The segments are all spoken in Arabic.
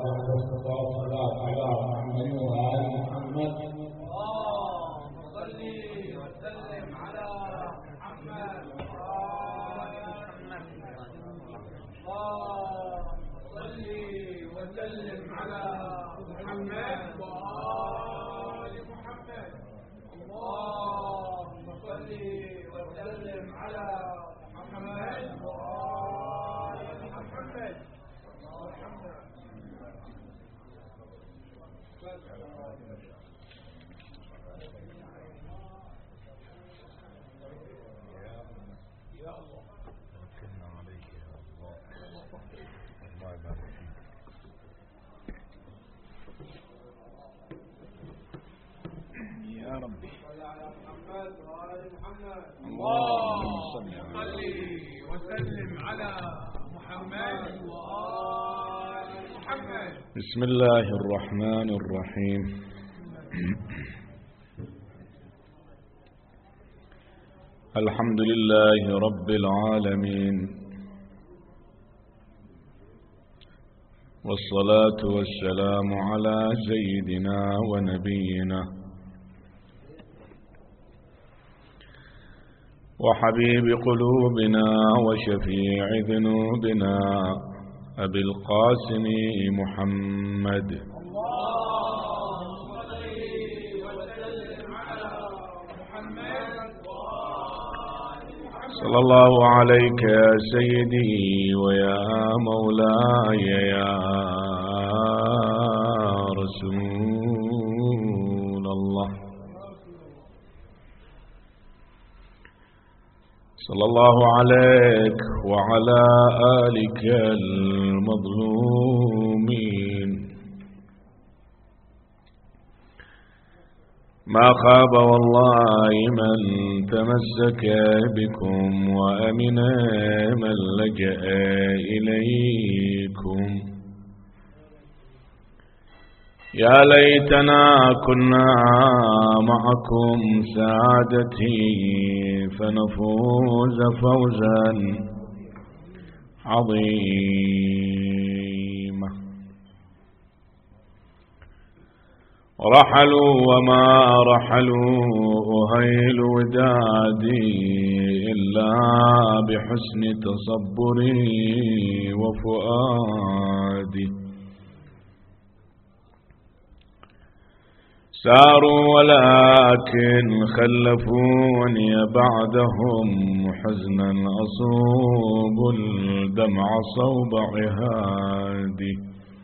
والصلاة على محمد وآل محمد. اللهم صل وسلم على محمد وآل محمد. اللهم صل وسلم على محمد وآل محمد. اللهم صل وسلم على محمد وآل محمد. يا الله توكلنا عليك يا الله. الله يبارك فيك. يا ربي صل على محمد وآل محمد. اللهم صل وسلم على محمد وآل محمد. بسم الله الرحمن الرحيم. الحمد لله رب العالمين، والصلاة والسلام على سيدنا ونبينا وحبيب قلوبنا وشفيع ذنوبنا أبي القاسم محمد. صلى الله عليك يا سيدي ويا مولاي يا رسول الله. صلى الله عليك وعلى آلك المظلومين. ما خاب والله من تمسك بكم وأمن من لجأ إليكم. يا ليتنا كنا معكم سعادتي فنفوز فوزا عظيما. رحلوا وما رحلوا أهيل ودادي إلا بحسن تصبري وفؤادي. ساروا ولكن خلفوني بعدهم حزنا أصوب الدمع صوب عهادي.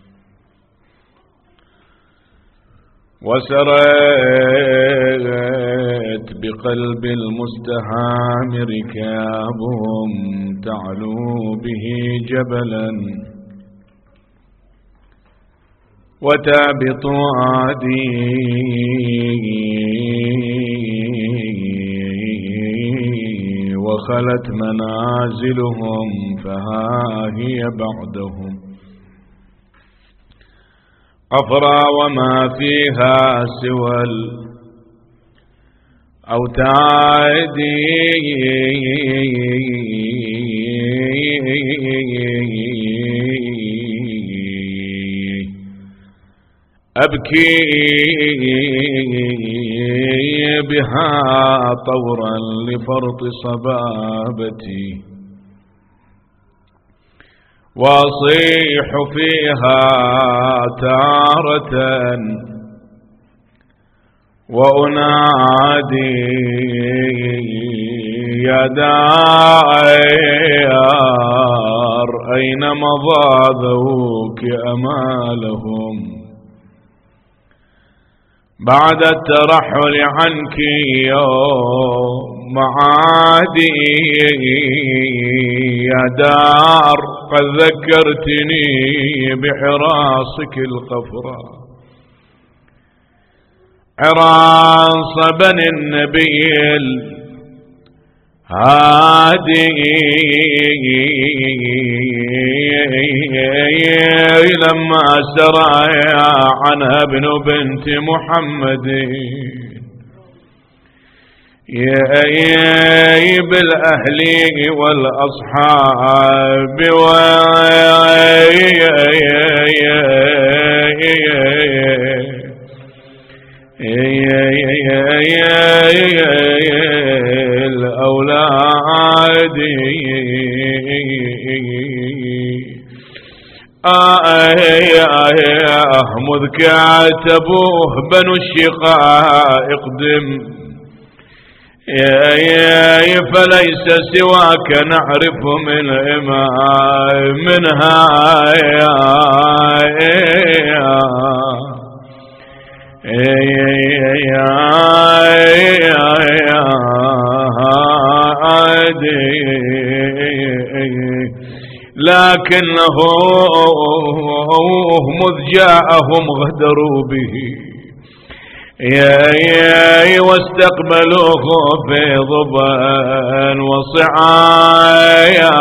وسريت بقلب المستهام ركابهم تعلو به جبلا وتابط عادي. وخلت منازلهم فها هي بعدهم أفرى وما فيها سوى الأوتاد. أبكي بها طورا لفرط صبابتي واصيح فيها تارة وأنادي يا دار أين مضى ذوك أمالهم بعد الترحل عنك يوم معادي. يا دار قد ذكرتني بحراسك القفراء عراس بني النبي الهادي. لما سرى عنها ابن بنت محمد يا بالأهل والأصحاب مذ كاتبوه بنو الشقاء اقدم فليس سواك نعرف من منها لكنه مذ جاءهم غدروا به واستقبلوه في ضبا وصعايا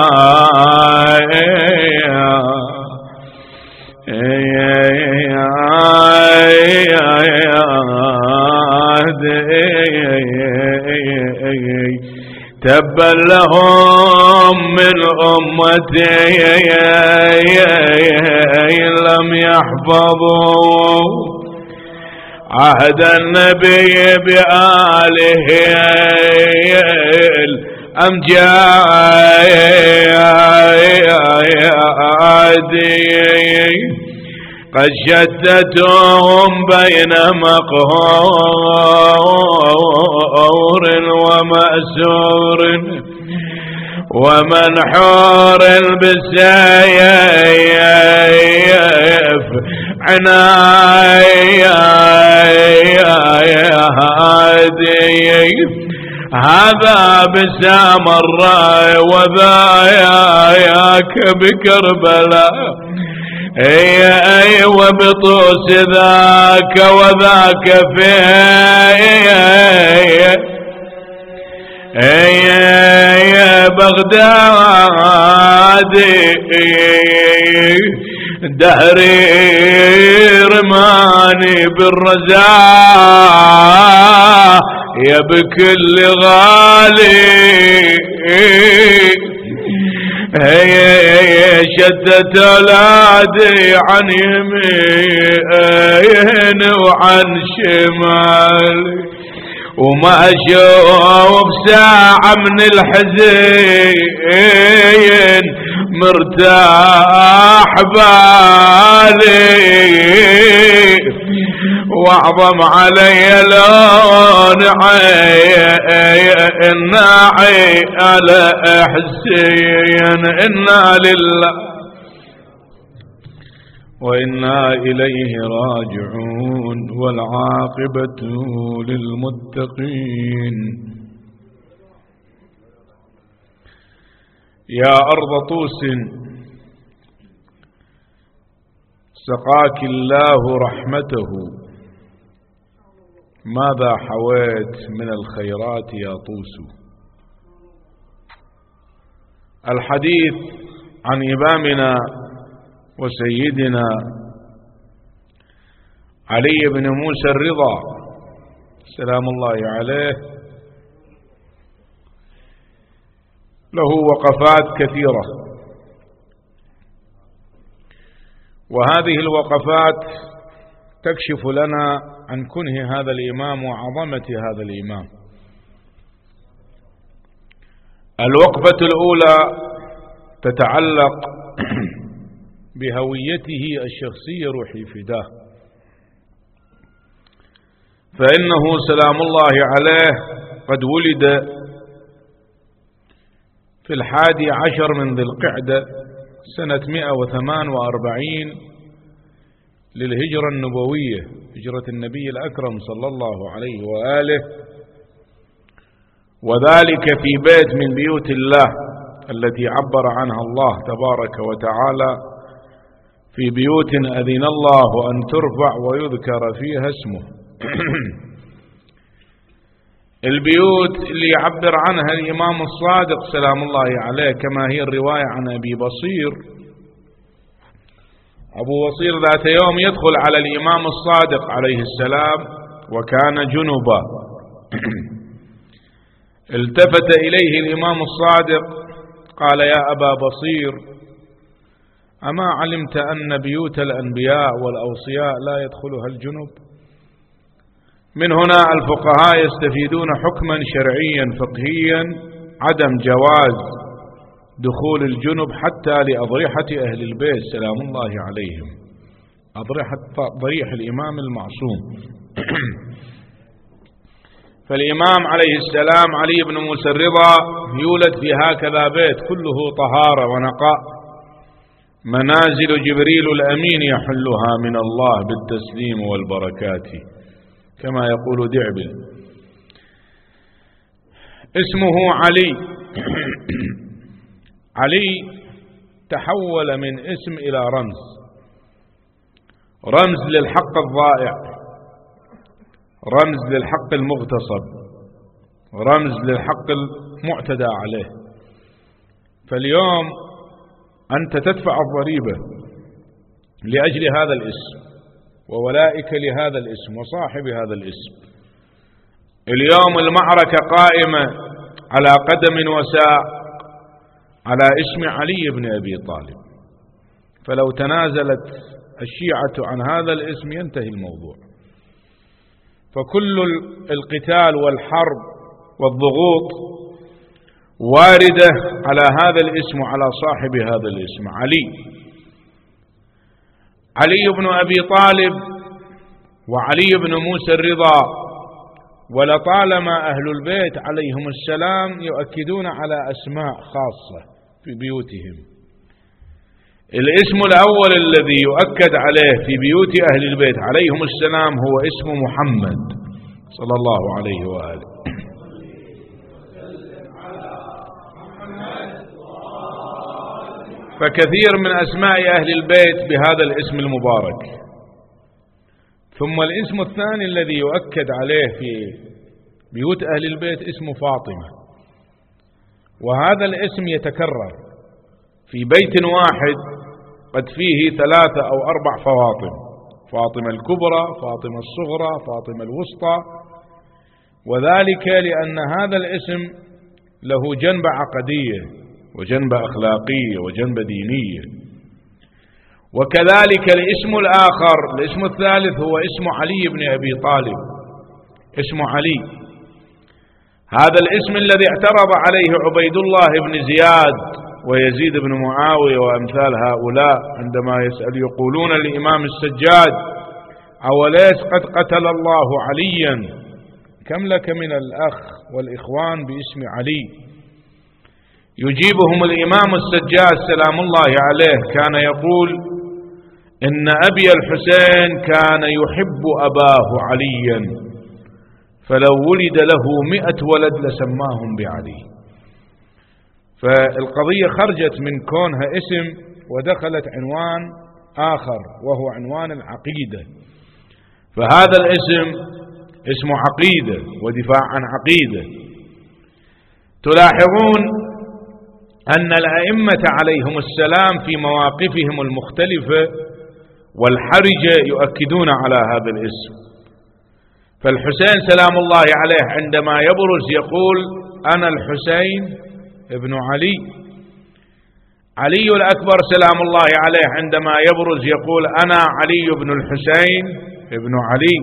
تبا لهم من أمتي لم يحفظوا عهد النبي بآله الأمجاد قد شتتهم بين مقهور ومأسور ومنحور بالسيف عناية هذا بسام الراي وذاك بكربلاء وبطوس ذاك وذاك في بغداد دهري رماني بالرزاء يا بكل غالي شدت أولادي عن يمين وعن شمال وما أشوف ساعة من الحزين مرتاح بالي واعظم علي لون الناعي على حسين إنا لله وإنا إليه راجعون والعاقبة للمتقين. يا أرض طوس سقاك الله رحمته ماذا حويت من الخيرات يا طوس. الحديث عن إمامنا وسيدنا علي بن موسى الرضا سلام الله عليه له وقفات كثيرة، وهذه الوقفات تكشف لنا عن كنه هذا الإمام وعظمة هذا الإمام. الوقفة الأولى تتعلق بهويته الشخصية روحي فداه، فإنه سلام الله عليه قد ولد في 11 من ذي القعدة سنة 148 للهجرة النبوية، هجرة النبي الأكرم صلى الله عليه وآله، وذلك في بيت من بيوت الله التي عبر عنها الله تبارك وتعالى في بيوت أذن الله أن ترفع ويذكر فيها اسمه. البيوت اللي يعبر عنها الإمام الصادق سلام الله عليه كما هي الرواية عن أبي بصير. أبو بصير ذات يوم يدخل على الإمام الصادق عليه السلام وكان جنبا، التفت إليه الإمام الصادق قال: يا أبا بصير، أما علمت أن بيوت الأنبياء والأوصياء لا يدخلها الجنب؟ من هنا الفقهاء يستفيدون حكما شرعيا فقهيا عدم جواز دخول الجنب حتى لأضرحة أهل البيت سلام الله عليهم، ضريح الإمام المعصوم. فالإمام عليه السلام علي بن موسى الرضا يولد في هكذا بيت كله طهارة ونقاء، منازل جبريل الأمين يحلها من الله بالتسليم والبركات كما يقول دعبل. اسمه علي. علي تحول من اسم إلى رمز، رمز للحق الضائع، رمز للحق المغتصب، رمز للحق المعتدى عليه. فاليوم أنت تدفع الضريبة لأجل هذا الاسم وولائك لهذا الاسم وصاحب هذا الاسم. اليوم المعركة قائمة على قدم وساق على اسم علي بن أبي طالب، فلو تنازلت الشيعة عن هذا الاسم ينتهي الموضوع. فكل القتال والحرب والضغوط واردة على هذا الاسم وعلى صاحب هذا الاسم علي. علي بن أبي طالب وعلي بن موسى الرضا، ولطالما أهل البيت عليهم السلام يؤكدون على أسماء خاصة في بيوتهم. الاسم الأول الذي يؤكد عليه في بيوت أهل البيت عليهم السلام هو اسم محمد صلى الله عليه وآله. فكثير من أسماء أهل البيت بهذا الاسم المبارك. ثم الاسم الثاني الذي يؤكد عليه في بيوت أهل البيت اسم فاطمة، وهذا الاسم يتكرر في بيت واحد قد فيه 3 أو 4 فواطم: فاطمة الكبرى، فاطمة الصغرى، فاطمة الوسطى. وذلك لأن هذا الاسم له جنبة عقدية وجنبة أخلاقية وجنبة دينية. وكذلك الاسم الآخر، الاسم الثالث، هو اسم علي بن أبي طالب، اسم علي. هذا الاسم الذي اعترض عليه عبيد الله بن زياد ويزيد بن معاوية وأمثال هؤلاء عندما يسأل يقولون للإمام السجاد: أوليس قد قتل الله عليا؟ كم لك من الأخ والإخوان باسم علي؟ يجيبهم الإمام السجاد سلام الله عليه كان يقول: إن أبي الحسين كان يحب أباه عليا، فلو ولد له 100 ولد لسماهم بعلي. فالقضية خرجت من كونها اسم ودخلت عنوان آخر وهو عنوان العقيدة. فهذا الاسم اسم عقيدة ودفاع عن عقيدة. تلاحظون أن الأئمة عليهم السلام في مواقفهم المختلفة والحرجة يؤكدون على هذا الاسم. فالحسين سلام الله عليه عندما يبرز يقول: أنا الحسين ابن علي. علي الأكبر سلام الله عليه عندما يبرز يقول: أنا علي بن الحسين ابن علي.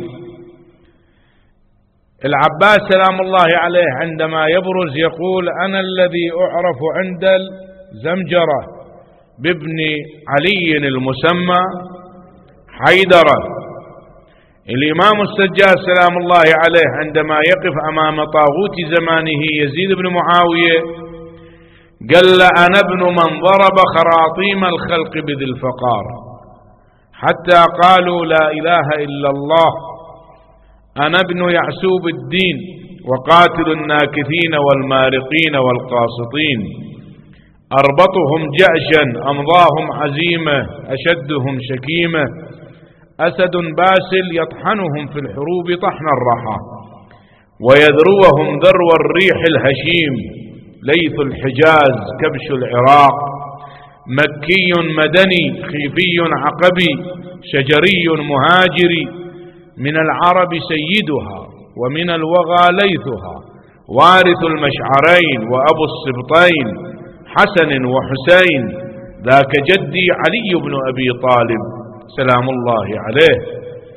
العباس سلام الله عليه عندما يبرز يقول: أنا الذي أعرف عند الزمجرة بابن علي المسمى حيدرة. الإمام السجاد سلام الله عليه عندما يقف أمام طاغوت زمانه يزيد بن معاوية قال: أنا ابن من ضرب خراطيم الخلق بذي الفقار حتى قالوا لا إله إلا الله. أنا ابن يعسوب الدين وقاتل الناكثين والمارقين والقاسطين، أربطهم جأشا أمضاهم عزيمة أشدهم شكيمة، أسد باسل يطحنهم في الحروب طحن الرحى ويذروهم ذرو الريح الهشيم، ليث الحجاز كبش العراق، مكي مدني خيفي عقبي شجري مهاجري، من العرب سيدها ومن الوغى ليثها، وارث المشعرين وأبو السبطين حسن وحسين، ذاك جدي علي بن أبي طالب سلام الله عليه.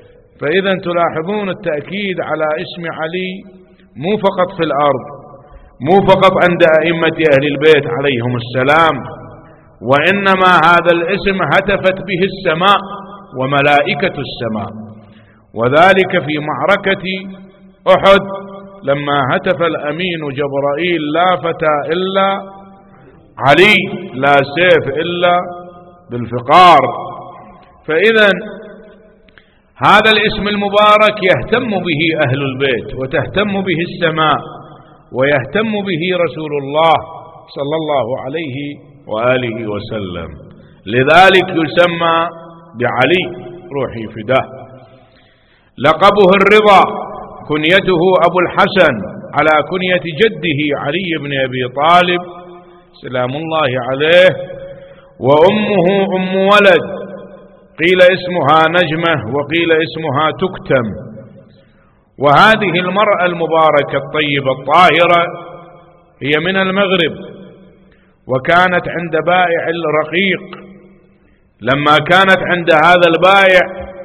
فإذا تلاحظون التأكيد على اسم علي مو فقط في الأرض مو فقط عند أئمة أهل البيت عليهم السلام، وإنما هذا الاسم هتفت به السماء وملائكة السماء، وذلك في معركة أحد لما هتف الأمين جبرائيل: لا فتى إلا علي، لا سيف إلا بالفقار. فإذا هذا الاسم المبارك يهتم به أهل البيت، وتهتم به السماء، ويهتم به رسول الله صلى الله عليه وآله وسلم، لذلك يسمى بعلي روحي فداه. لقبه الرضا، كنيته أبو الحسن على كنية جده علي بن أبي طالب سلام الله عليه، وأمه أم ولد، قيل اسمها نجمة وقيل اسمها تكتم. وهذه المرأة المباركة الطيبة الطاهرة هي من المغرب، وكانت عند بائع الرقيق. لما كانت عند هذا البائع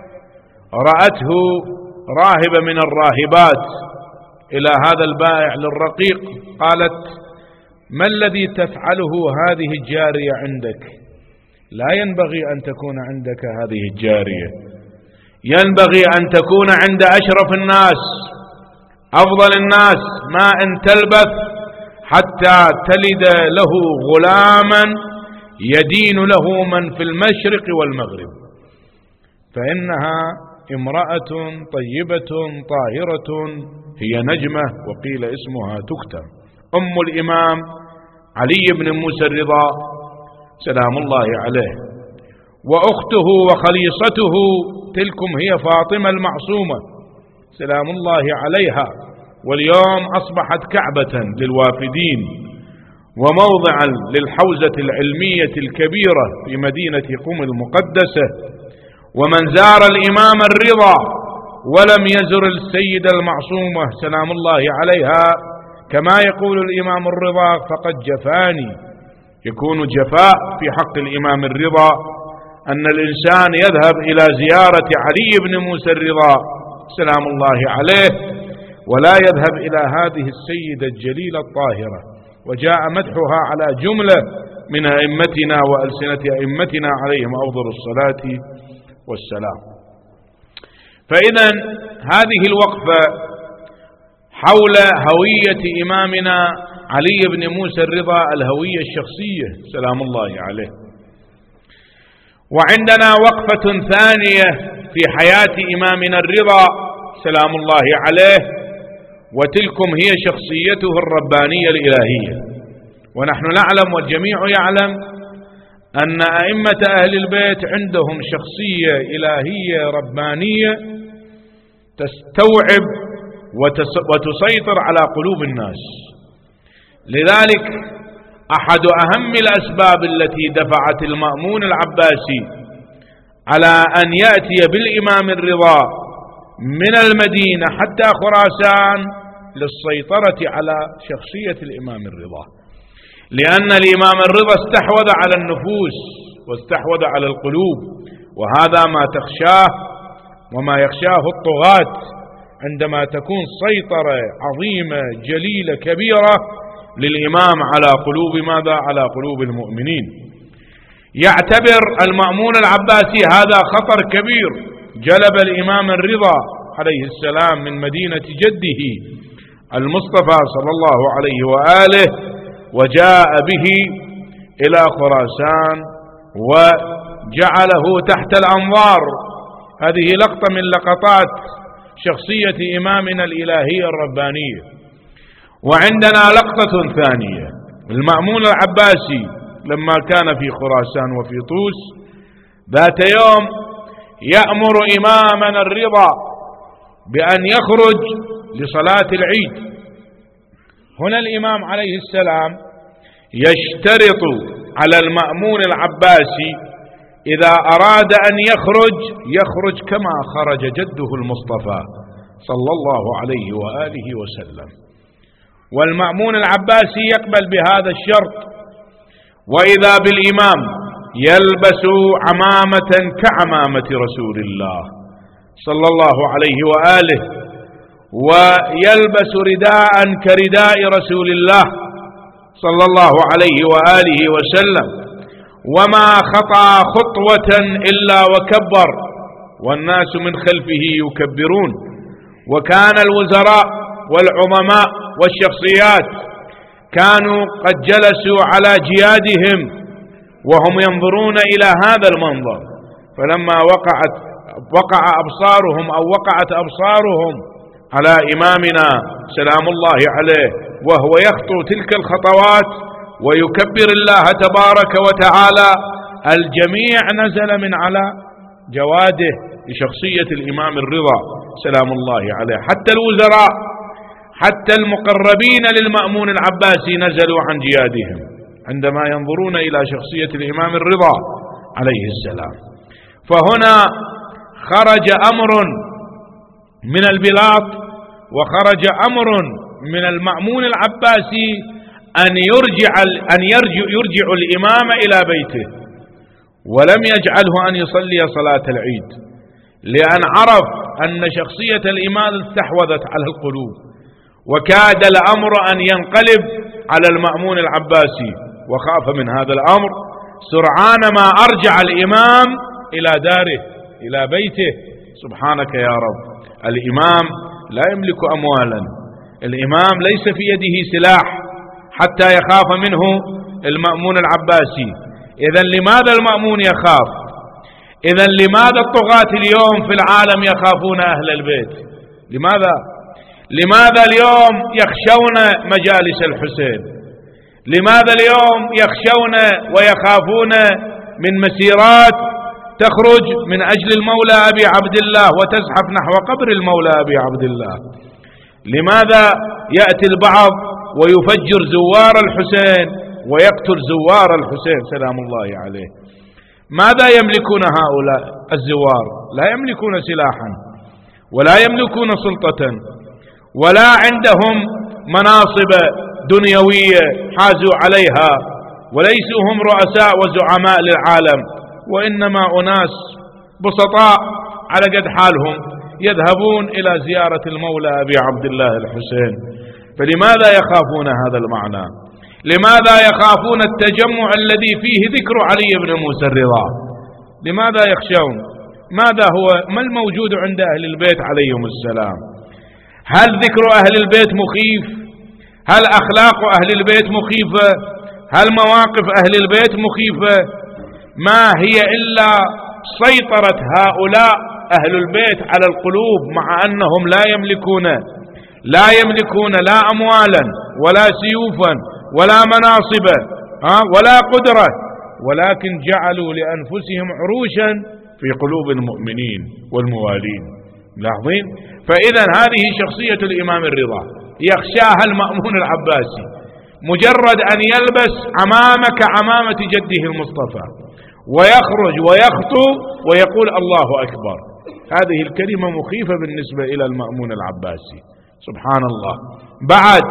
رأته راهبة من الراهبات إلى هذا البائع للرقيق، قالت: ما الذي تفعله هذه الجارية عندك؟ لا ينبغي أن تكون عندك هذه الجارية، ينبغي أن تكون عند أشرف الناس أفضل الناس، ما أن تلبث حتى تلد له غلاما يدين له من في المشرق والمغرب، فإنها امرأة طيبة طاهرة هي نجمة وقيل اسمها تكتم. أم الإمام علي بن موسى الرضا سلام الله عليه، وأخته وخليصته تلكم هي فاطمة المعصومة سلام الله عليها، واليوم أصبحت كعبة للوافدين وموضعا للحوزة العلمية الكبيرة في مدينة قم المقدسة. ومن زار الإمام الرضا ولم يزر السيدة المعصومة سلام الله عليها كما يقول الإمام الرضا فقد جفاني. يكون جفاء في حق الإمام الرضا أن الإنسان يذهب إلى زيارة علي بن موسى الرضا سلام الله عليه ولا يذهب إلى هذه السيدة الجليلة الطاهرة. وجاء مدحها على جملة من أئمتنا وألسنة أئمتنا عليهم أفضل الصلاة والسلام. فإذا هذه الوقفة حول هوية إمامنا علي بن موسى الرضا، الهوية الشخصية سلام الله عليه. وعندنا وقفة ثانية في حياة إمامنا الرضا سلام الله عليه، وتلكم هي شخصيته الربانية الإلهية. ونحن نعلم والجميع يعلم أن أئمة أهل البيت عندهم شخصية إلهية ربانية تستوعب وتسيطر على قلوب الناس. لذلك أحد أهم الأسباب التي دفعت المأمون العباسي على أن يأتي بالإمام الرضا من المدينة حتى خراسان للسيطرة على شخصية الإمام الرضا، لأن الإمام الرضا استحوذ على النفوس واستحوذ على القلوب، وهذا ما تخشاه وما يخشاه الطغاة عندما تكون سيطرة عظيمة جليلة كبيرة للإمام على قلوب ماذا؟ على قلوب المؤمنين. يعتبر المأمون العباسي هذا خطر كبير، جلب الإمام الرضا عليه السلام من مدينة جده المصطفى صلى الله عليه وآله وجاء به إلى خراسان وجعله تحت الأنظار. هذه لقطة من لقطات شخصية إمامنا الإلهية الربانية. وعندنا لقطة ثانية، المأمون العباسي لما كان في خراسان وفي طوس ذات يوم يأمر إمامنا الرضا بأن يخرج لصلاة العيد. هنا الإمام عليه السلام يشترط على المأمون العباسي إذا أراد أن يخرج كما خرج جده المصطفى صلى الله عليه وآله وسلم. والمأمون العباسي يقبل بهذا الشرط، وإذا بالإمام يلبس عمامة كعمامة رسول الله صلى الله عليه وآله، ويلبس رداء كرداء رسول الله صلى الله عليه وآله وسلم، وما خطأ خطوة إلا وكبر، والناس من خلفه يكبرون. وكان الوزراء والعظماء والشخصيات كانوا قد جلسوا على جيادهم وهم ينظرون إلى هذا المنظر، فلما وقعت أبصارهم على إمامنا سلام الله عليه وهو يخطو تلك الخطوات ويكبر الله تبارك وتعالى، الجميع نزل من على جواده لشخصية الإمام الرضا سلام الله عليه، حتى الوزراء حتى المقربين للمأمون العباسي نزلوا عن جيادهم عندما ينظرون إلى شخصية الإمام الرضا عليه السلام. فهنا خرج أمر من البلاط وخرج أمر من المأمون العباسي أن يرجع الإمام إلى بيته، ولم يجعله أن يصلي صلاة العيد، لأن عرف أن شخصية الإمام استحوذت على القلوب، وكاد الأمر أن ينقلب على المأمون العباسي، وخاف من هذا الأمر. سرعان ما أرجع الإمام إلى داره إلى بيته. سبحانك يا رب، الإمام لا يملك أموالا، الإمام ليس في يده سلاح حتى يخاف منه المأمون العباسي. إذن لماذا المأمون يخاف؟ إذن لماذا الطغاة اليوم في العالم يخافون أهل البيت؟ لماذا اليوم يخشون مجالس الحسين؟ لماذا اليوم يخشون ويخافون من مسيرات تخرج من أجل المولى أبي عبد الله وتزحف نحو قبر المولى أبي عبد الله؟ لماذا يأتي البعض ويفجر زوار الحسين ويقتل زوار الحسين سلام الله عليه؟ ماذا يملكون هؤلاء الزوار؟ لا يملكون سلاحا ولا يملكون سلطة ولا عندهم مناصب دنيوية حازوا عليها، وليسوا هم رؤساء وزعماء للعالم، وإنما أناس بسطاء على قد حالهم يذهبون إلى زيارة المولى أبي عبد الله الحسين. فلماذا يخافون هذا المعنى؟ لماذا يخافون التجمع الذي فيه ذكر علي بن موسى الرضا؟ لماذا يخشون؟ ما الموجود عند أهل البيت عليهم السلام؟ هل ذكر أهل البيت مخيف؟ هل أخلاق أهل البيت مخيفة؟ هل مواقف أهل البيت مخيفة؟ ما هي إلا سيطرة هؤلاء أهل البيت على القلوب، مع أنهم لا يملكون لا أموالا ولا سيوفا ولا مناصب ولا قدرة، ولكن جعلوا لأنفسهم عروشا في قلوب المؤمنين والموالين. لاحظين؟ فإذا هذه شخصية الإمام الرضا يخشاها المأمون العباسي، مجرد أن يلبس عمامة جده المصطفى ويخرج ويخطو ويقول الله أكبر، هذه الكلمة مخيفة بالنسبة إلى المأمون العباسي. سبحان الله. بعد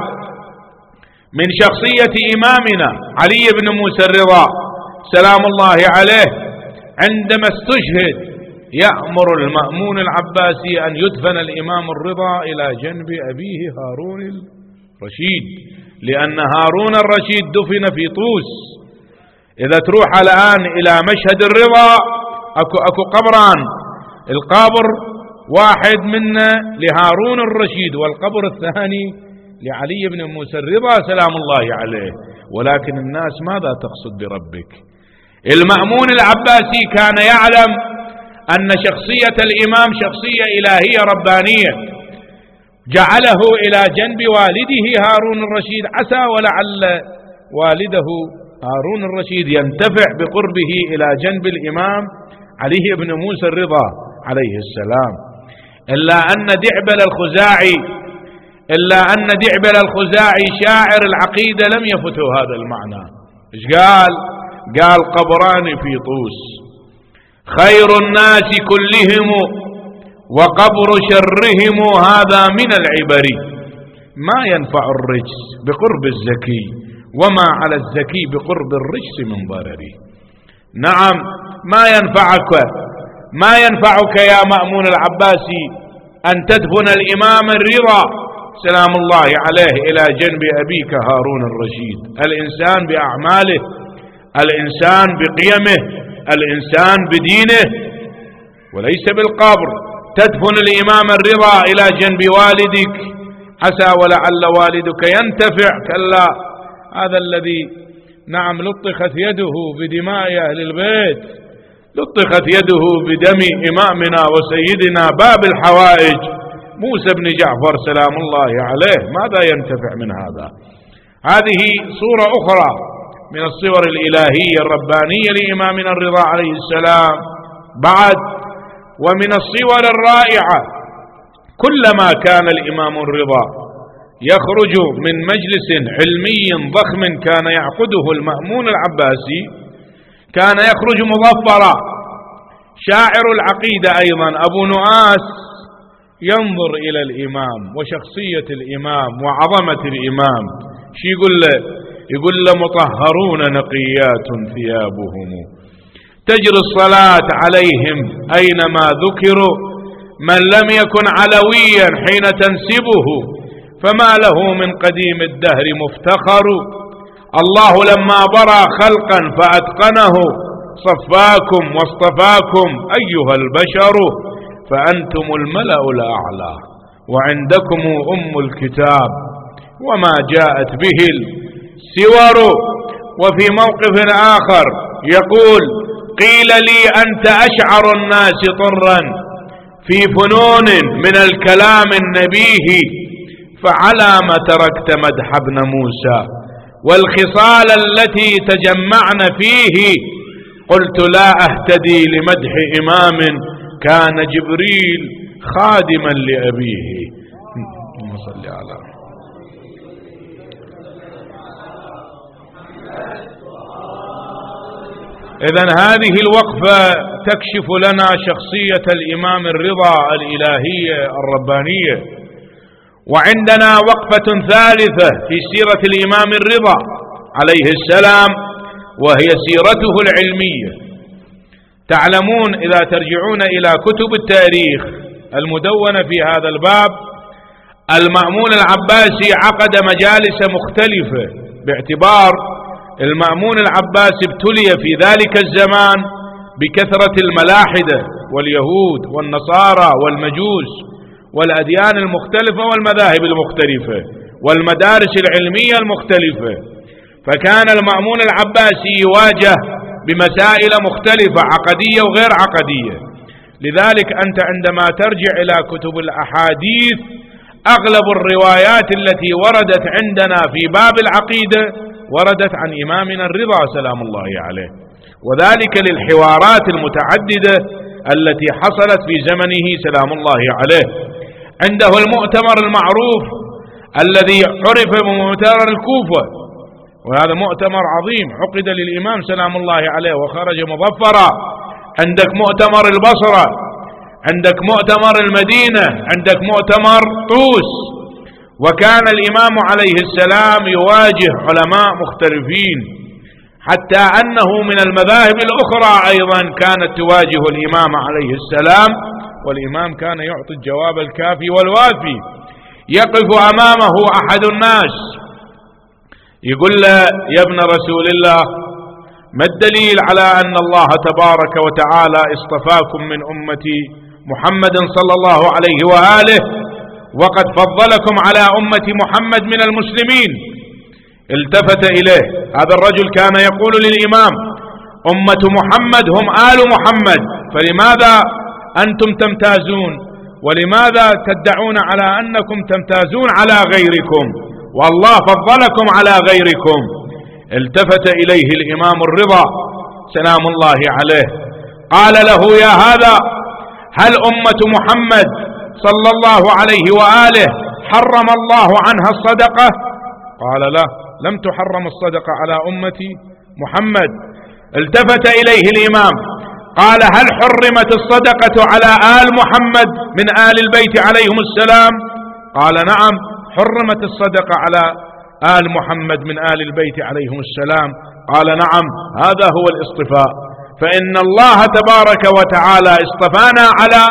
من شخصية إمامنا علي بن موسى الرضا سلام الله عليه، عندما استشهد يأمر المأمون العباسي أن يدفن الإمام الرضا إلى جنب أبيه هارون الرشيد، لأن هارون الرشيد دفن في طوس. إذا تروح الآن إلى مشهد الرضا أكو قبران، القبر واحد منا لهارون الرشيد والقبر الثاني لعلي بن موسى الرضا سلام الله عليه. ولكن الناس ماذا تقصد بربك؟ المأمون العباسي كان يعلم أن شخصية الإمام شخصية إلهية ربانية، جعله إلى جنب والده هارون الرشيد، عسى ولعل والده هارون الرشيد ينتفع بقربه إلى جنب الإمام علي بن موسى الرضا عليه السلام. إلا أن دعبل الخزاعي شاعر العقيدة لم يفته هذا المعنى. إيش قال قبران في طوس، خير الناس كلهم وقبر شرهم هذا من العبر، ما ينفع الرجس بقرب الزكي وما على الزكي بقرب الرجس من ضرر. نعم، ما ينفعك يا مأمون العباسي أن تدفن الإمام الرضا سلام الله عليه إلى جنب أبيك هارون الرشيد. الإنسان بأعماله، الإنسان بقيمه، الإنسان بدينه، وليس بالقبر. تدفن الإمام الرضا إلى جنب والدك عسى ولعل والدك ينتفع. كلا، هذا الذي نعم لطخت يده بدماء أهل البيت، لطخت يده بدم إمامنا وسيدنا باب الحوائج موسى بن جعفر سلام الله عليه. ماذا ينتفع من هذا؟ هذه صورة أخرى من الصور الإلهية الربانية لإمامنا الرضا عليه السلام. بعد، ومن الصور الرائعة كلما كان الإمام الرضا يخرج من مجلس علمي ضخم كان يعقده المأمون العباسي كان يخرج مظفرا. شاعر العقيدة أيضا أبو نؤاس ينظر إلى الإمام وشخصية الإمام وعظمة الإمام، شو يقول له؟ يقول له مطهرون نقيات ثيابهم تجري الصلاة عليهم أينما ذكروا، من لم يكن علويا حين تنسبه فما له من قديم الدهر مفتخر. الله لما برى خلقا فأتقنه صفاكم واصطفاكم أيها البشر، فأنتم الملأ الأعلى وعندكم أم الكتاب وما جاءت به السور. وفي موقف آخر يقول قيل لي أنت أشعر الناس طرا في فنون من الكلام النبيه، فعلى ما تركت مدح ابن موسى والخصال التي تجمعن فيه. قلت لا أهتدي لمدح إمام كان جبريل خادما لأبيه. اللهم صل على إذن هذه الوقفة تكشف لنا شخصية الإمام الرضا الإلهية الربانية. وعندنا وقفة ثالثة في سيرة الإمام الرضا عليه السلام، وهي سيرته العلمية. تعلمون إذا ترجعون إلى كتب التاريخ المدونة في هذا الباب، المأمون العباسي عقد مجالس مختلفة باعتبار المأمون العباسي ابتلي في ذلك الزمان بكثرة الملاحدة واليهود والنصارى والمجوس والأديان المختلفة والمذاهب المختلفة والمدارس العلمية المختلفة، فكان المأمون العباسي يواجه بمسائل مختلفة عقدية وغير عقدية. لذلك أنت عندما ترجع إلى كتب الأحاديث أغلب الروايات التي وردت عندنا في باب العقيدة وردت عن إمامنا الرضا سلام الله عليه، وذلك للحوارات المتعددة التي حصلت في زمنه سلام الله عليه. عنده المؤتمر المعروف الذي عرف بمؤتمر الكوفة، وهذا مؤتمر عظيم عقد للإمام سلام الله عليه وخرج مظفرا. عندك مؤتمر البصرة، عندك مؤتمر المدينة، عندك مؤتمر طوس. وكان الإمام عليه السلام يواجه علماء مختلفين، حتى أنه من المذاهب الأخرى أيضا كانت تواجه الإمام عليه السلام، والإمام كان يعطي الجواب الكافي والوافي. يقف أمامه أحد الناس يقول له يا ابن رسول الله، ما الدليل على أن الله تبارك وتعالى اصطفاكم من أمة محمد صلى الله عليه وآله وقد فضلكم على أمة محمد من المسلمين؟ التفت إليه هذا الرجل كان يقول للإمام أمة محمد هم آل محمد، فلماذا أنتم تمتازون؟ ولماذا تدعون على أنكم تمتازون على غيركم والله فضلكم على غيركم؟ التفت إليه الإمام الرضا سلام الله عليه قال له يا هذا، هل أمة محمد صلى الله عليه وآله حرم الله عنها الصدقة؟ قال لا، لم تحرم الصدقة على أمة محمد. التفت إليه الإمام قال هل حرمت الصدقة على آل محمد من آل البيت عليهم السلام؟ قال نعم، حرمت الصدقة على آل محمد من آل البيت عليهم السلام. قال نعم، هذا هو الاصطفاء، فإن الله تبارك وتعالى اصطفانا على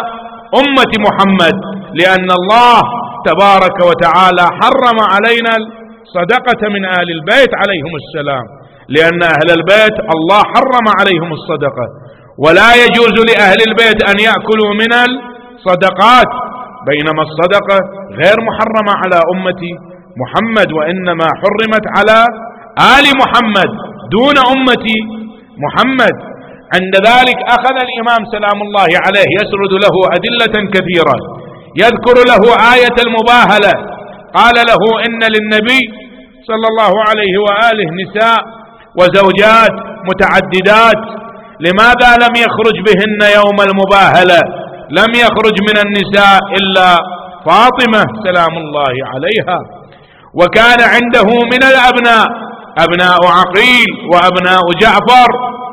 أمة محمد، لأن الله تبارك وتعالى حرم علينا الصدقة من آل البيت عليهم السلام، لأن أهل البيت الله حرم عليهم الصدقة، ولا يجوز لأهل البيت أن يأكلوا من الصدقات، بينما الصدقة غير محرمة على أمة محمد، وإنما حرمت على آل محمد دون أمة محمد. عند ذلك أخذ الإمام سلام الله عليه يسرد له أدلة كثيرة، يذكر له آية المباهلة، قال له إن للنبي صلى الله عليه وآله نساء وزوجات متعددات، لماذا لم يخرج بهن يوم المباهلة؟ لم يخرج من النساء إلا فاطمة سلام الله عليها، وكان عنده من الأبناء أبناء عقيل وأبناء جعفر،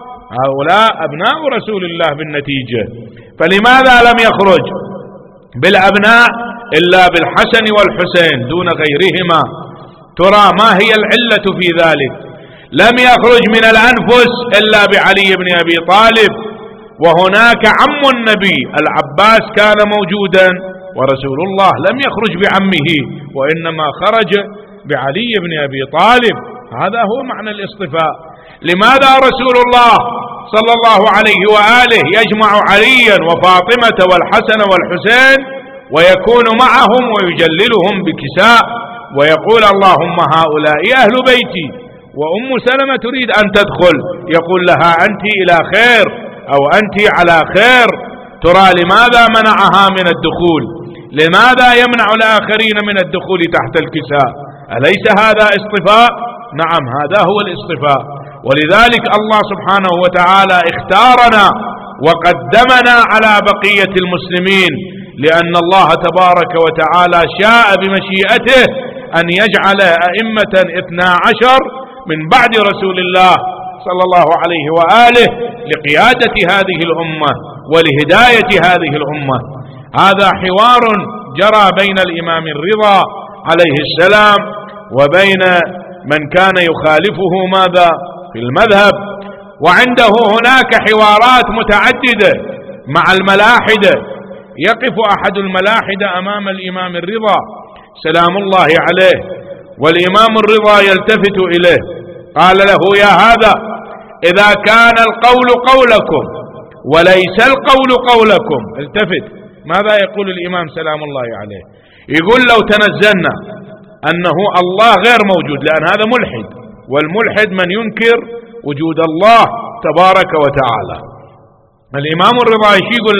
هؤلاء أبناء رسول الله بالنتيجة، فلماذا لم يخرج بالأبناء إلا بالحسن والحسين دون غيرهما؟ ترى ما هي العلة في ذلك؟ لم يخرج من الأنفس إلا بعلي بن أبي طالب، وهناك عم النبي العباس كان موجودا، ورسول الله لم يخرج بعمه، وإنما خرج بعلي بن أبي طالب. هذا هو معنى الاصطفاء. لماذا رسول الله صلى الله عليه وآله يجمع عليا وفاطمة والحسن والحسين ويكون معهم ويجللهم بكساء ويقول اللهم هؤلاء أهل بيتي، وأم سلمة تريد أن تدخل يقول لها أنت إلى خير أو أنت على خير؟ ترى لماذا منعها من الدخول؟ لماذا يمنع الآخرين من الدخول تحت الكساء؟ أليس هذا اصطفاء؟ نعم، هذا هو الاصطفاء. ولذلك الله سبحانه وتعالى اختارنا وقدمنا على بقية المسلمين، لأن الله تبارك وتعالى شاء بمشيئته أن يجعل أئمة 12 من بعد رسول الله صلى الله عليه وآله لقيادة هذه الأمة ولهداية هذه الأمة. هذا حوار جرى بين الإمام الرضا عليه السلام وبين من كان يخالفه ماذا في المذهب، وعنده هناك حوارات متعددة مع الملاحدة. يقف أحد الملاحدة أمام الإمام الرضا سلام الله عليه، والإمام الرضا يلتفت إليه، قال له يا هذا إذا كان القول قولكم وليس القول قولكم، التفت، ماذا يقول الإمام سلام الله عليه؟ يقول لو تنزلنا أنه الله غير موجود، لأن هذا ملحد، والملحد من ينكر وجود الله تبارك وتعالى. الإمام الرضا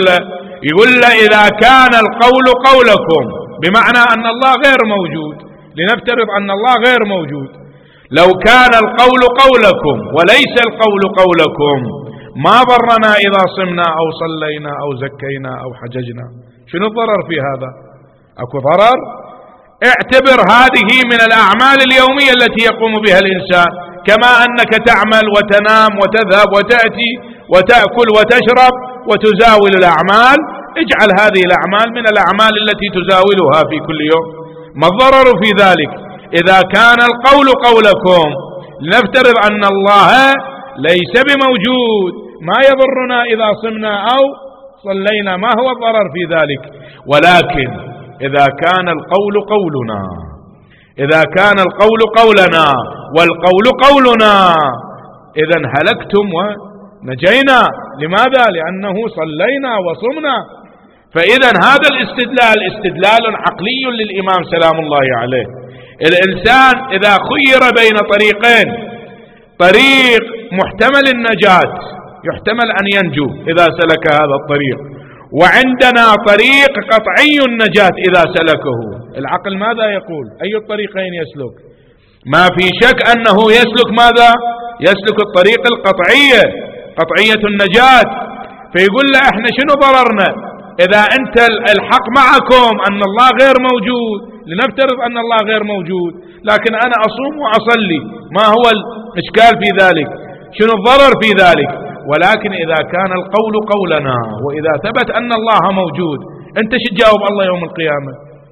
يقول له إذا كان القول قولكم، بمعنى أن الله غير موجود، لنفترض أن الله غير موجود، لو كان القول قولكم وليس القول قولكم ما ضرنا إذا صمنا أو صلينا أو زكينا أو حججنا. شنو الضرر في هذا؟ أكو ضرر؟ اعتبر هذه من الأعمال اليومية التي يقوم بها الإنسان، كما أنك تعمل وتنام وتذهب وتأتي وتأكل وتشرب وتزاول الأعمال، اجعل هذه الأعمال من الأعمال التي تزاولها في كل يوم. ما الضرر في ذلك؟ إذا كان القول قولكم، لنفترض أن الله ليس بموجود، ما يضرنا إذا صمنا أو صلينا، ما هو الضرر في ذلك؟ ولكن إذا كان القول قولنا، إذا كان القول قولنا والقول قولنا، إذن هلكتم ونجينا. لماذا؟ لأنه صلينا وصمنا. فإذا هذا الاستدلال استدلال عقلي للإمام سلام الله عليه. الإنسان إذا خير بين طريقين، طريق محتمل النجاة، يحتمل أن ينجو إذا سلك هذا الطريق، وعندنا طريق قطعي النجاة إذا سلكه، العقل ماذا يقول؟ أي الطريقين يسلك؟ ما في شك أنه يسلك ماذا؟ يسلك الطريق القطعية، قطعية النجاة. فيقول له احنا شنو ضررنا إذا أنت الحق معكم أن الله غير موجود، لنفترض أن الله غير موجود لكن أنا أصوم وأصلي، ما هو الإشكال في ذلك؟ شنو الضرر في ذلك؟ ولكن إذا كان القول قولنا وإذا ثبت أن الله موجود، أنت شو تجاوب الله يوم القيامة؟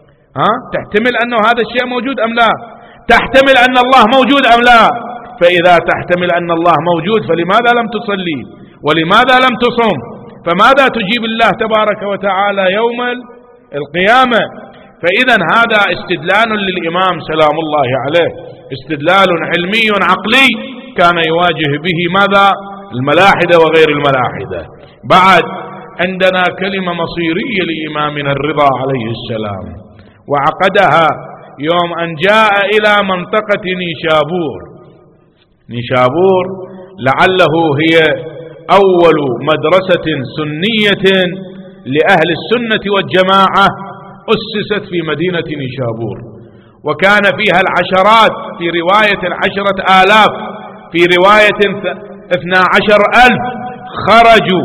تحتمل أنه هذا الشيء موجود أم لا؟ تحتمل أن الله موجود أم لا؟ فإذا تحتمل أن الله موجود فلماذا لم تصلي ولماذا لم تصم؟ فماذا تجيب الله تبارك وتعالى يوم القيامة؟ فإذا هذا استدلال للإمام سلام الله عليه، استدلال علمي عقلي كان يواجه به ماذا؟ الملاحدة وغير الملاحدة. بعد عندنا كلمة مصيرية لإمامنا الرضا عليه السلام، وعقدها يوم أن جاء إلى منطقة نيشابور. نيشابور لعله هي أول مدرسة سنية لأهل السنة والجماعة أسست في مدينة نيشابور، وكان فيها العشرات، في رواية 10,000، في رواية 12,000 خرجوا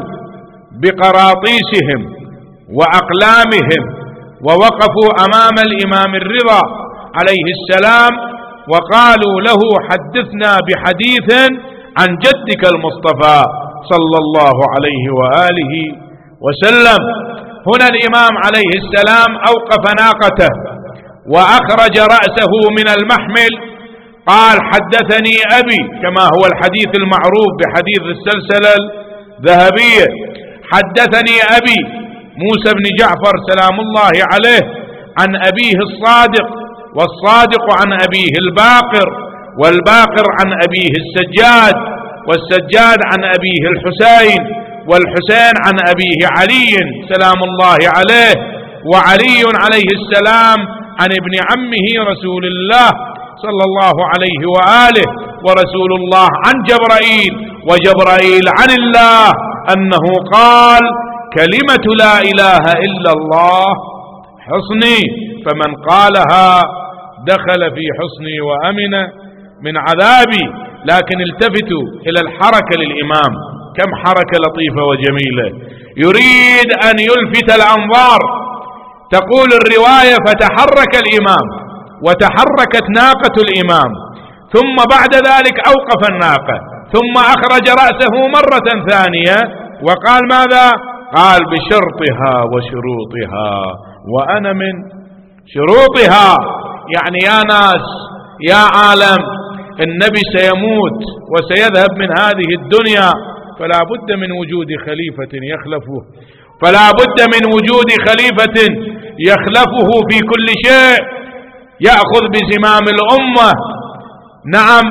بقراطيسهم وأقلامهم ووقفوا أمام الإمام الرضا عليه السلام وقالوا له: حدثنا بحديث عن جدك المصطفى صلى الله عليه وآله وسلم. هنا الإمام عليه السلام أوقف ناقته وأخرج رأسه من المحمل، قال: حدثني أبي، كما هو الحديث المعروف بحديث السلسلة الذهبية: حدثني أبي موسى بن جعفر سلام الله عليه عن أبيه الصادق، والصادق عن أبيه الباقر، والباقر عن أبيه السجاد، والسجاد عن أبيه الحسين، والحسين عن أبيه علي سلام الله عليه، وعلي عليه السلام عن ابن عمه رسول الله صلى الله عليه وآله، ورسول الله عن جبرائيل، وجبرائيل عن الله أنه قال: كلمة لا إله إلا الله حصني، فمن قالها دخل في حصني وأمن من عذابي. لكن التفتوا إلى الحركة للإمام، كم حركة لطيفة وجميلة، يريد أن يلفت الأنظار. تقول الرواية: فتحرك الإمام وتحركت ناقة الإمام، ثم بعد ذلك أوقف الناقة، ثم أخرج رأسه مرة ثانية وقال ماذا؟ قال: بشرطها وشروطها، وأنا من شروطها. يعني يا ناس، يا عالم، النبي سيموت وسيذهب من هذه الدنيا، فلا بد من وجود خليفة يخلفه، فلا بد من وجود خليفة يخلفه في كل شيء، يأخذ بزمام الأمة، نعم،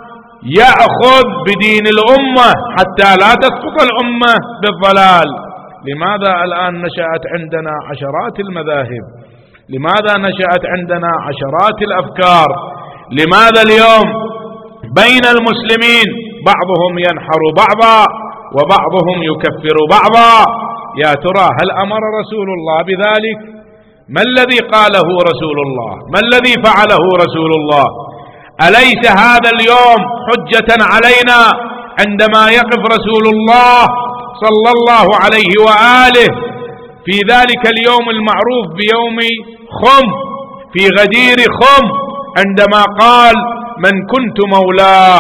يأخذ بدين الأمة حتى لا تسقط الأمة بالضلال. لماذا الآن نشأت عندنا عشرات المذاهب؟ لماذا نشأت عندنا عشرات الأفكار؟ لماذا اليوم بين المسلمين بعضهم ينحر بعضا وبعضهم يكفر بعضا؟ يا ترى هل أمر رسول الله بذلك؟ ما الذي قاله رسول الله؟ ما الذي فعله رسول الله؟ أليس هذا اليوم حجة علينا عندما يقف رسول الله صلى الله عليه وآله في ذلك اليوم المعروف بيوم خم، في غدير خم، عندما قال: من كنت مولاه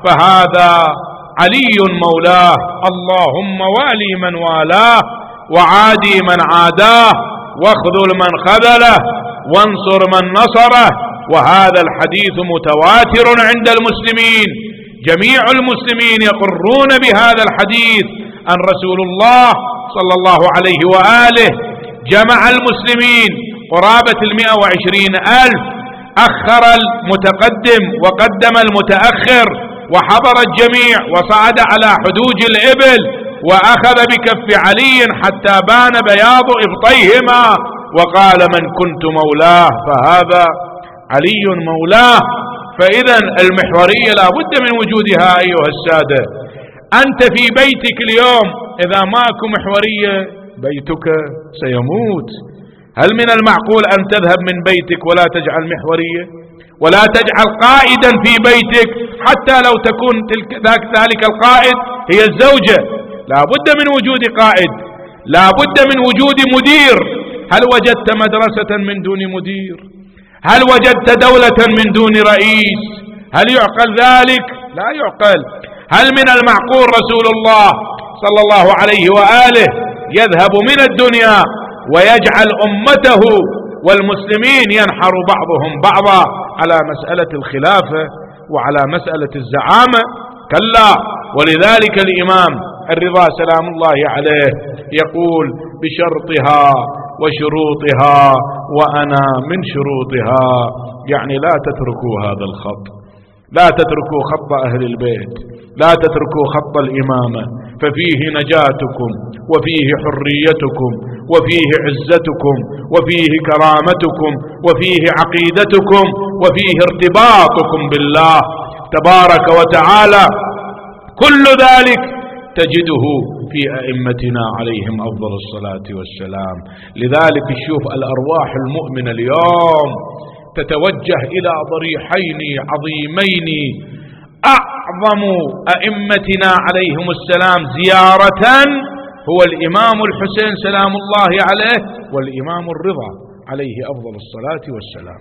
فهذا علي مولاه، اللهم والي من والاه وعادي من عاداه واخذل من خذله وانصر من نصره. وهذا الحديث متواتر عند المسلمين، جميع المسلمين يقرون بهذا الحديث أن رسول الله صلى الله عليه وآله جمع المسلمين قرابة 120,000، أخر المتقدم وقدم المتأخر، وحضر الجميع وصعد على حدوج الإبل وأخذ بكف علي حتى بان بياض إبطيهما وقال: من كنت مولاه فهذا علي مولاه. فإذا المحورية لا بد من وجودها أيها السادة. أنت في بيتك اليوم إذا ماكو محورية بيتك سيموت. هل من المعقول أن تذهب من بيتك ولا تجعل محورية ولا تجعل قائدا في بيتك، حتى لو تكون ذلك القائد هي الزوجة؟ لا بد من وجود قائد، لا بد من وجود مدير. هل وجدت مدرسة من دون مدير؟ هل وجدت دولة من دون رئيس؟ هل يعقل ذلك؟ لا يعقل. هل من المعقول رسول الله صلى الله عليه وآله يذهب من الدنيا ويجعل أمته والمسلمين ينحر بعضهم بعضا على مسألة الخلافة وعلى مسألة الزعامة؟ كلا. ولذلك الإمام الرضا سلام الله عليه يقول بشرطها وشروطها وأنا من شروطها، يعني لا تتركوا هذا الخط، لا تتركوا خط أهل البيت، لا تتركوا خط الإمامة، ففيه نجاتكم وفيه حريتكم وفيه عزتكم وفيه كرامتكم وفيه عقيدتكم وفيه ارتباطكم بالله تبارك وتعالى. كل ذلك تجده في أئمتنا عليهم أفضل الصلاة والسلام. لذلك شوف الأرواح المؤمنة اليوم تتوجه إلى ضريحين عظيمين، أعظم أئمتنا عليهم السلام زيارة هو الإمام الحسين سلام الله عليه والإمام الرضا عليه أفضل الصلاة والسلام.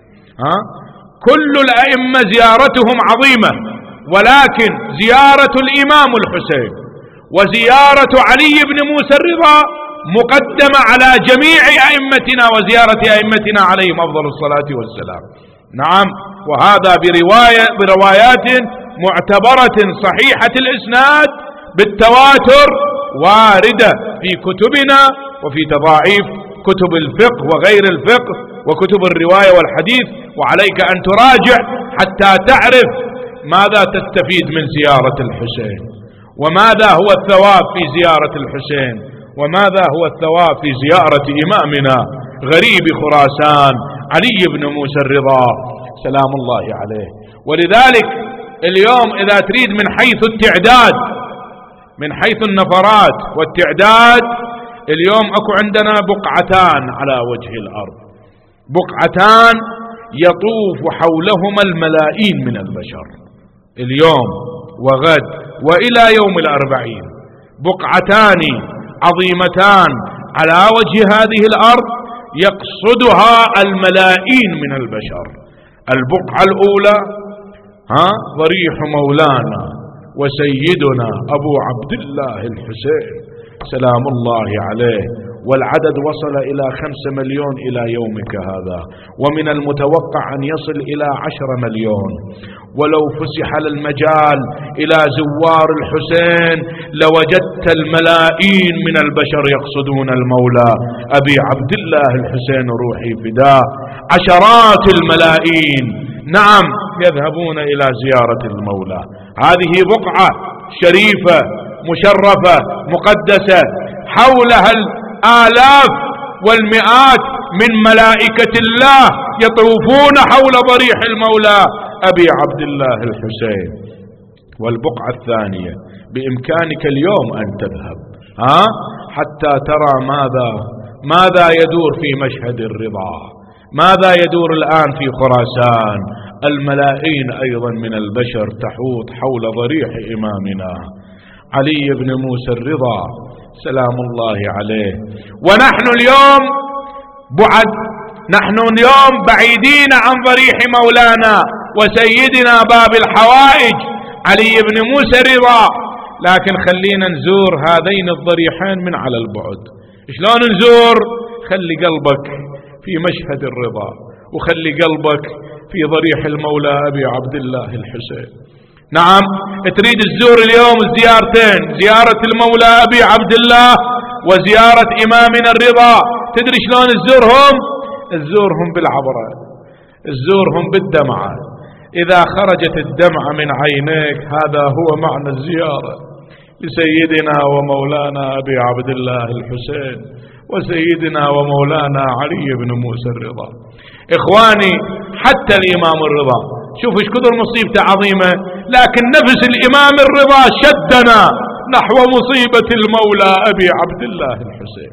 كل الأئمة زيارتهم عظيمة، ولكن زيارة الإمام الحسين وزيارة علي بن موسى الرضا مقدمة على جميع أئمتنا وزيارة أئمتنا عليهم أفضل الصلاة والسلام. نعم، وهذا بروايات معتبرة صحيحة الإسناد بالتواتر واردة في كتبنا وفي تضاعيف كتب الفقه وغير الفقه وكتب الرواية والحديث. وعليك أن تراجع حتى تعرف ماذا تستفيد من زيارة الحسين، وماذا هو الثواب في زيارة الحسين، وماذا هو الثواب في زيارة إمامنا غريب خراسان علي بن موسى الرضا سلام الله عليه. ولذلك اليوم إذا تريد من حيث التعداد، من حيث النفرات والتعداد، اليوم أكو عندنا بقعتان على وجه الأرض، بقعتان يطوف حولهما الملايين من البشر اليوم وغد وإلى يوم الأربعين، بقعتان عظيمتان على وجه هذه الأرض يقصدها الملايين من البشر. البقعة الأولى ضريح مولانا وسيدنا أبو عبد الله الحسين سلام الله عليه، والعدد وصل إلى 5 مليون إلى يومك هذا، ومن المتوقع أن يصل إلى 10 مليون. ولو فسح المجال إلى زوار الحسين لوجدت الملايين من البشر يقصدون المولى أبي عبد الله الحسين روحي فداه، عشرات الملايين نعم يذهبون إلى زيارة المولى. هذه بقعة شريفة مشرفة مقدسة حولها الآلاف والمئات من ملائكة الله يطوفون حول ضريح المولى أبي عبد الله الحسين. والبقعة الثانية بإمكانك اليوم أن تذهب حتى ترى ماذا يدور في مشهد الرضا، ماذا يدور الآن في خراسان. الملايين أيضا من البشر تحوط حول ضريح إمامنا علي بن موسى الرضا سلام الله عليه. ونحن اليوم نحن اليوم بعيدين عن ضريح مولانا وسيدنا باب الحوائج علي بن موسى الرضا، لكن خلينا نزور هذين الضريحين من على البعد. شلون نزور؟ خلي قلبك في مشهد الرضا، وخلي قلبك في ضريح المولى أبي عبد الله الحسين. نعم، تريد تزور اليوم الزيارتين، زيارة المولى أبي عبد الله وزيارة إمامنا الرضا. تدري شلون تزورهم؟ تزورهم بالعبرة، تزورهم بالدمعة. إذا خرجت الدمعة من عينيك هذا هو معنى الزيارة لسيدنا ومولانا أبي عبد الله الحسين وسيدنا ومولانا علي بن موسى الرضا. إخواني، حتى الإمام الرضا شوف ايش كثر مصيبته عظيمة، لكن نفس الإمام الرضا شدنا نحو مصيبة المولى أبي عبد الله الحسين.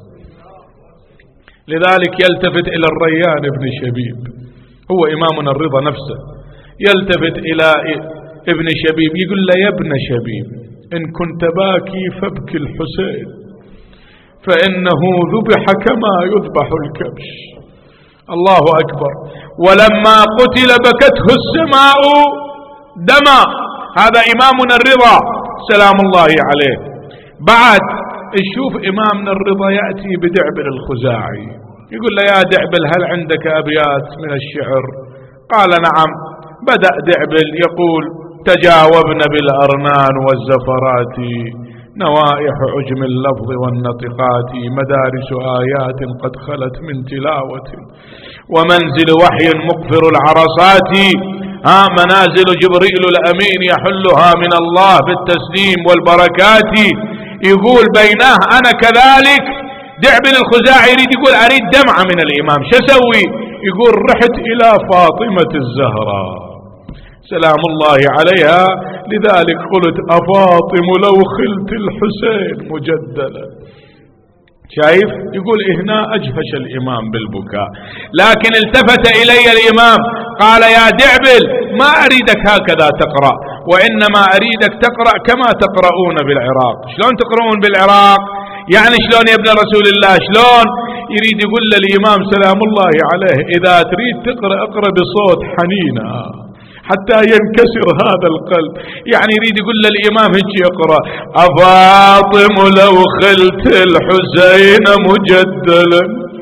لذلك يلتفت إلى الريان بن شبيب، هو إمامنا الرضا نفسه، يلتفت إلى ابن شبيب يقول له: يا ابن شبيب، إن كنت باكي فابكي الحسين، فإنه ذبح كما يذبح الكبش. الله أكبر. ولما قتل بكته السماء دما. هذا إمامنا الرضا سلام الله عليه. بعد نشوف إمامنا الرضا يأتي بدعبل الخزاعي، يقول له: يا دعبل، هل عندك أبيات من الشعر؟ قال: نعم. بدأ دعبل يقول: تجاوبنا بالأرنان والزفرات نوائح عجم اللفظ والنطقات، مدارس آيات قد خلت من تلاوة، ومنزل وحي مقفر العرصات، منازل جبريل الأمين يحلها من الله بالتسليم والبركات. يقول بيناه أنا كذلك. دعبل الخزاعي يريد يقول أريد دمعة من الإمام، شو أسوي؟ يقول رحت إلى فاطمة الزهراء سلام الله عليها، لذلك قلت أفاطم لو خلت الحسين مجدلا. شايف؟ يقول هنا أجفش الإمام بالبكاء، لكن التفت إلي الإمام قال يا دعبل ما أريدك هكذا تقرأ، وإنما أريدك تقرأ كما تقرؤون بالعراق. شلون تقرؤون بالعراق؟ يعني شلون يا ابن رسول الله شلون؟ يريد يقول للإمام سلام الله عليه إذا تريد تقرأ اقرأ بصوت حنينة حتى ينكسر هذا القلب. يعني يريد يقول للإمام هيك يقرأ أفاطم لو خلت الحسين مجدلا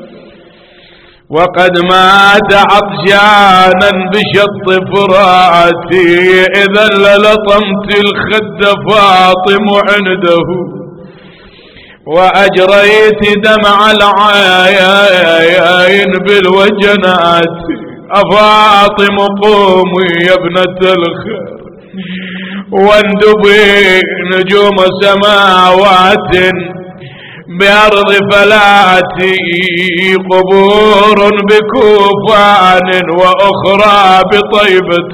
وقد مات عطشانا بشط فراتي، إذا للطمت الخد فاطم عنده وأجريت دمع العين بالوجنات. أفاطم قومي يا ابنة الخير واندبي نجوم سماوات بأرض فلاتي، قبور بكوفان وأخرى بطيبة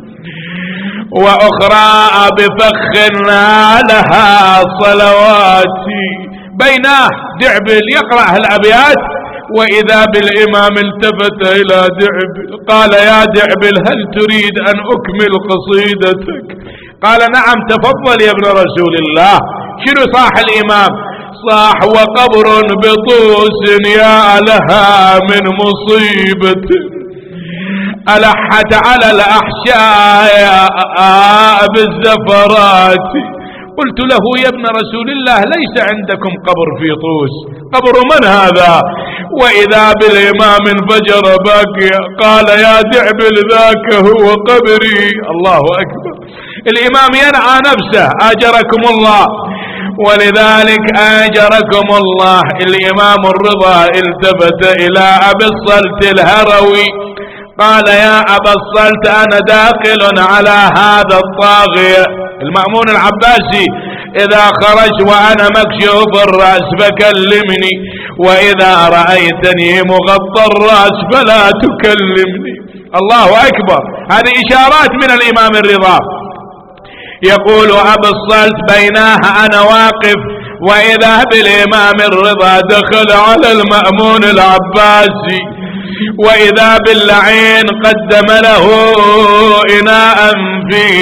وأخرى بفخ لها صلواتي. بيناه دعبل يقرأ الأبيات، وإذا بالإمام التفت إلى دعبل قال يا دعبل هل تريد أن أكمل قصيدتك؟ قال نعم تفضل يا ابن رسول الله. شنو صاح الإمام؟ صاح وقبر بطوس يا لها من مصيبة ألحت على الأحشاء بالزفرات. قلت له يا ابن رسول الله ليس عندكم قبر في طوس، قبر من هذا؟ وإذا بالإمام انفجر باكيا قال يا دعبل ذاك هو قبري. الله أكبر، الإمام ينعى نفسه آجركم الله. ولذلك آجركم الله الإمام الرضا التفت إلى أبي الصلت الهروي قال يا أبا الصلت أنا داخل على هذا الطاغية المأمون العباسي، إذا خرج وأنا مكشوف الرأس فكلمني، وإذا رأيتني مغطى الرأس فلا تكلمني. الله أكبر، هذه إشارات من الإمام الرضا. يقول أبو الصلت بيناه أنا واقف وإذا بالإمام الرضا دخل على المأمون العباسي، وإذا باللعين قدم له إناء فيه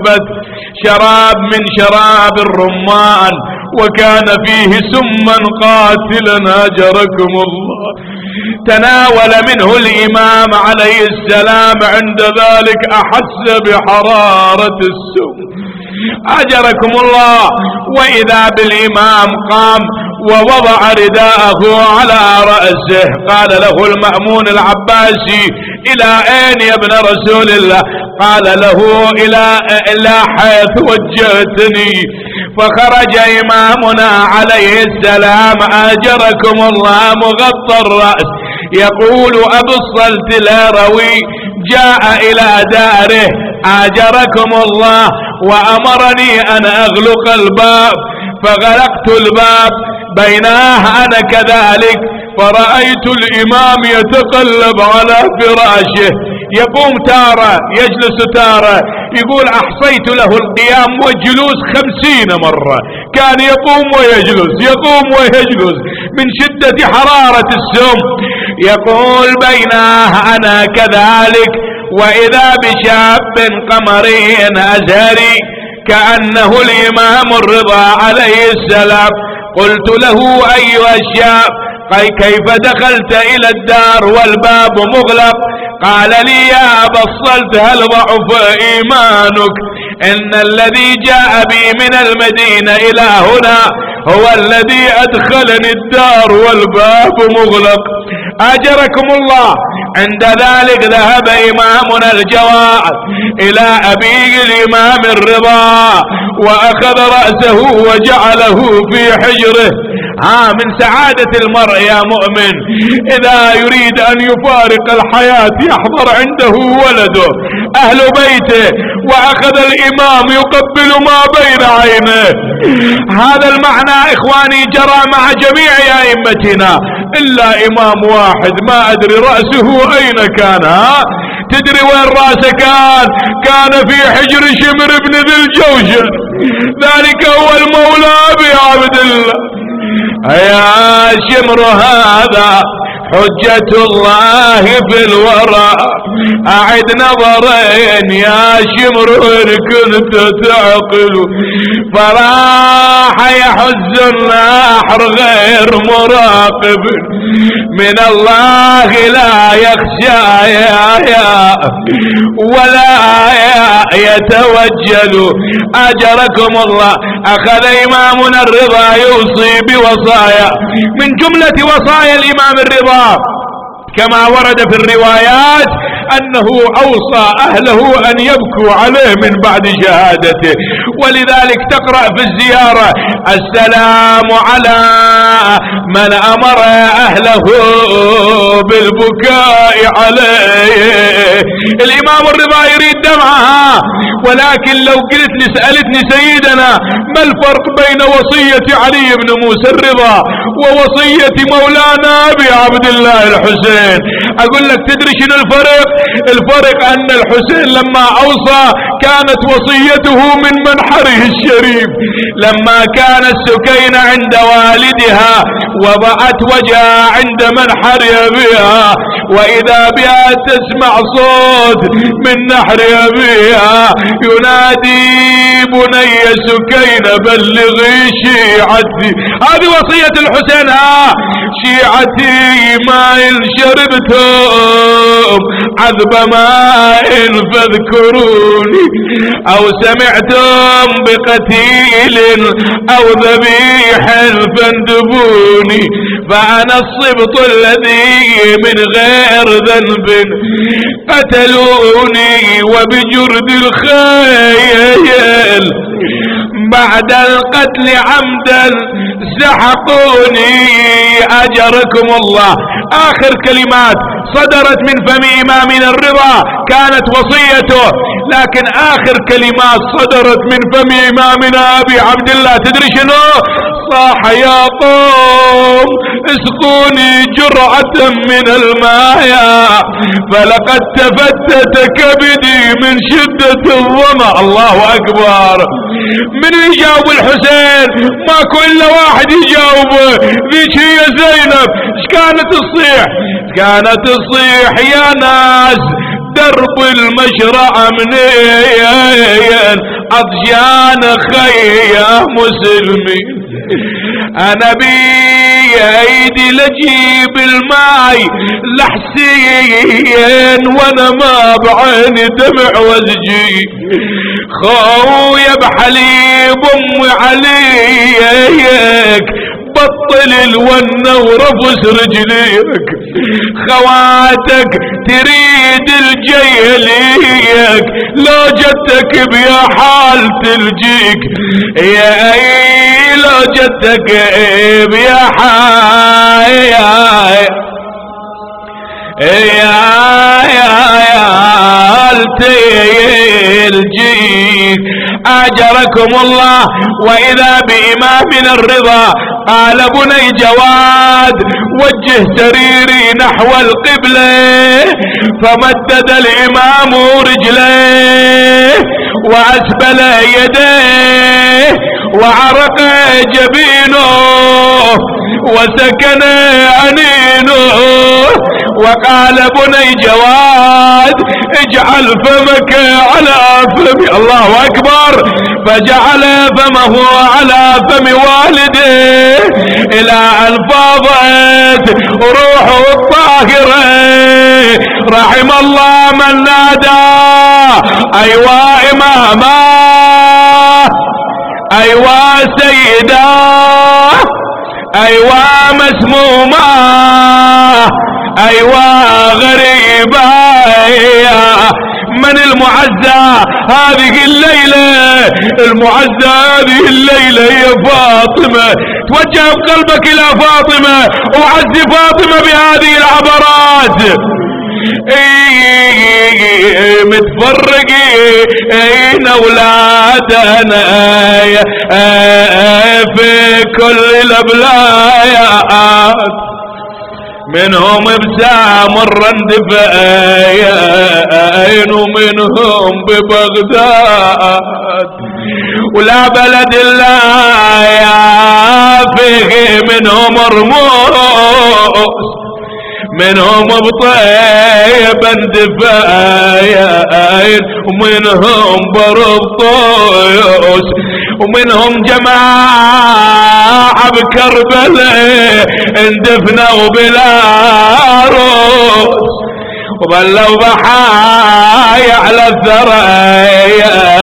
شراب من شراب الرمان، وكان فيه سما قاتلا أجركم الله. تناول منه الإمام عليه السلام، عند ذلك أحس بحرارة السم أجركم الله. وإذا بالإمام قام ووضع رداءه على رأسه، قال له المأمون العباسي إلى أين يا ابن رسول الله؟ قال له إلى حيث وجهتني. فخرج إمامنا عليه السلام آجركم الله مغطى الرأس. يقول أبو الصلت الهروي جاء إلى داره آجركم الله وأمرني أن أغلق الباب، فغلقت الباب بيناه أنا كذلك، فرأيت الإمام يتقلب على فراشه، يقوم تارة يجلس تارة. يقول أحصيت له القيام والجلوس 50 مرة، كان يقوم ويجلس يقوم ويجلس من شدة حرارة السم. يقول بيناه أنا كذلك وإذا بشاب قمري أزهري كأنه الإمام الرضا عليه السلام. قلت له أيها الشاب كيف دخلت إلى الدار والباب مغلق؟ قال لي يا أبا الصلت هل ضعف إيمانك؟ إن الذي جاء بي من المدينة إلى هنا هو الذي أدخلني الدار والباب مغلق. أجركم الله، عند ذلك ذهب إمامنا الجواد إلى أبيه الإمام الرضا وأخذ رأسه وجعله في حجره. من سعادة المرء يا مؤمن إذا يريد أن يفارق الحياة يحضر عنده ولده أهل بيته وأخذ الإمام يقبل ما بين عينه. هذا المعنى إخواني جرى مع جميع أئمتنا إلا إمام واحد ما أدري رأسه أين كان. تدري وين رأسه كان في حجر شمر بن ذي الجوشن، ذلك هو المولى أبي عبد الله. يا شمر هذا حجة الله في الورى، أعد نظرين يا شمر إن كنت تعقل، فراح يحز النحر غير مراقب، من الله لا يخشى ولا يتوجل. أجركم الله. أخذ إمامنا الرضا يوصي بوصايا، من جملة وصايا الإمام الرضا كما ورد في الروايات أنه أوصى أهله أن يبكوا عليه من بعد شهادته، ولذلك تقرأ في الزيارة السلام على من أمر أهله بالبكاء عليه. الإمام الرضا يريد دمعها، ولكن لو قلت سألتني سيدنا ما الفرق بين وصية علي بن موسى الرضا ووصية مولانا أبي عبد الله الحسين، أقول لك تدري شنو الفرق؟ الفرق أن الحسين لما أوصى كانت وصيته من منحره الشريف، لما كانت سكينة عند والدها وضعت وجهها عند منحر أبيها، وإذا بها تسمع صوت من نحر أبيها ينادي بني سكينة بلغي شيعتي. هذه وصية الحسين. شيعتي ما إن شربتم عذب ماء فاذكروني، أو سمعتم بقتيل أو ذبيح فاندبوني، فأنا الصبط الذي من غير ذنب قتلوني وبجرد الخيل بعد القتل عمدا سحقوني. أجركم الله. آخر كلمات صدرت من فم إمامنا الرضا كانت وصيته، لكن آخر كلمات صدرت من فم إمامنا أبي عبد الله تدري شنو؟ صاح يا قوم اسقوني جرعة من الماء فلقد تفتت كبدي من شدة الظمأ. الله أكبر. من يجاوب الحسين؟ ماكو إلا واحد يجاوبه، ذيك هي زينب. ايش كانت تصيح؟ كانت تصيح يا ناس درب المشرع منين أضجان خيا مسلمين، أنا بيدي لجيب الماي لحسين وانا ما بعيني دمع وزجي، خويا بحليب امي عليك بطل الونة ورفس رجليك، خواتك تريد الجيليك لو جدتك بيا حال تلجيك، يا لو جدتك بيا حال تلجيك. أجركم الله. وإذا بإمامنا الرضا قال بني جواد وجه سريري نحو القبلة، فمدد الإمام رجليه وأسبل يديه وعرق جبينه وسكن عنينه، وقال بني جواد اجعل فمك على فمي. الله أكبر. فجعل فمه على فم والده إلى أن فاضت روحه الطاهرة. رحم الله من نادى أيوا إماما أيوا سيدا ايوه مسمومة، ايوه غريبة. من المعزة هذه الليلة؟ المعزة هذه الليلة يا فاطمة. توجه قلبك الى فاطمة وعزي فاطمة بهذه العبرات. متفرقين اولادنا في كل البلايات، منهم بسام الرندفين ومنهم ببغداد، ولا بلد الله فيه منهم رموز، منهم بطيب اندفاين ومنهم برطوس، ومنهم جماعة بكربلاء اندفنوا بلا روس، وظلوا بحايا على الثريا